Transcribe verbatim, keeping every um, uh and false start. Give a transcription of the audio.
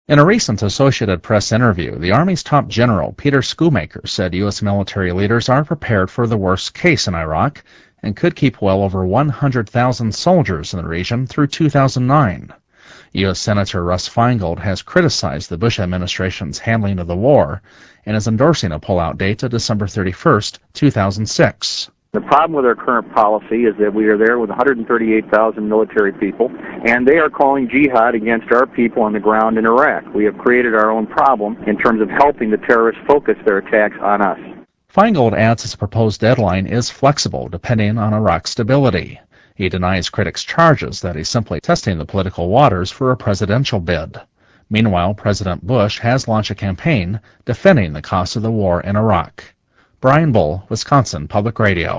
In a recent Associated Press interview, the Army's top general, Peter Schoomaker, said U S military leaders are prepared for the worst case in Iraq and could keep well over one hundred thousand soldiers in the region through two thousand nine. U S Senator Russ Feingold has criticized the Bush administration's handling of the war and is endorsing a pullout date of December thirty-first, two thousand six. The problem with our current policy is that we are there with one hundred thirty-eight thousand military people, and they are calling jihad against our people on the ground in Iraq. We have created our own problem in terms of helping the terrorists focus their attacks on us. Feingold adds his proposed deadline is flexible depending on Iraq's stability. He denies critics' charges that he's simply testing the political waters for a presidential bid. Meanwhile, President Bush has launched a campaign defending the cost of the war in Iraq. Brian Bull, Wisconsin Public Radio.